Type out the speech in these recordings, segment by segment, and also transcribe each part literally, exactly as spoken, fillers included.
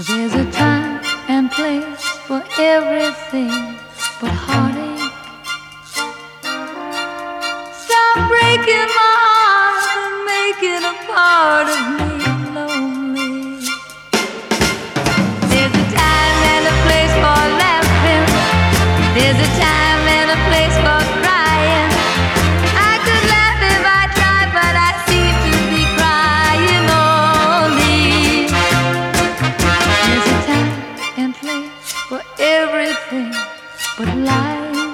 There's a time and place for everything but heartache. Stop breaking my heart and making a part of me lonely. There's a time and a place for laughing. There's a time and a place for crying. I could laugh if I tried, but I seem to be crying only. There's a time and place for everything but lying.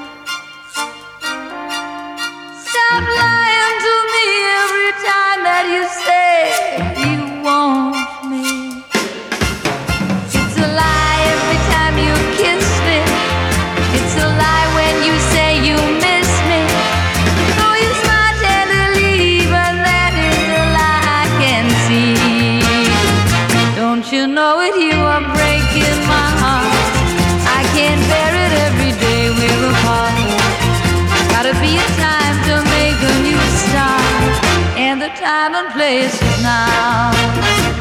Stop lying to me every time that you say you want me. It's a lie every time you kiss me. It's a lie when you say you miss me. Oh, you smile tenderly, but that is a lie I can see. Don't you know it? You are breaking my heart. I can't bear it every day we're apart. Gotta be a time to make a new start, and the time and place is now.